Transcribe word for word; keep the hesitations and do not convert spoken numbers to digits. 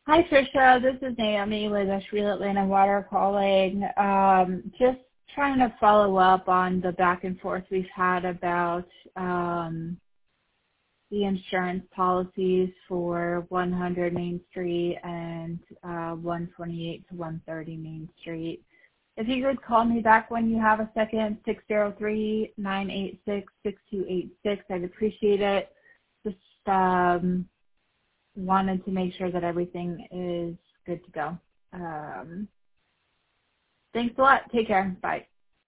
Hi, Tricia. This is Naomi with Asheville Atlanta Water calling. Um, just trying to follow up on the back and forth we've had about um, the insurance policies for one hundred Main Street and uh, one twenty-eight to one thirty Main Street. If you could call me back when you have a second, six zero three, nine eight six, six two eight six, I'd appreciate it. Just um, wanted to make sure that everything is good to go. Um, thanks a lot. Take care. Bye.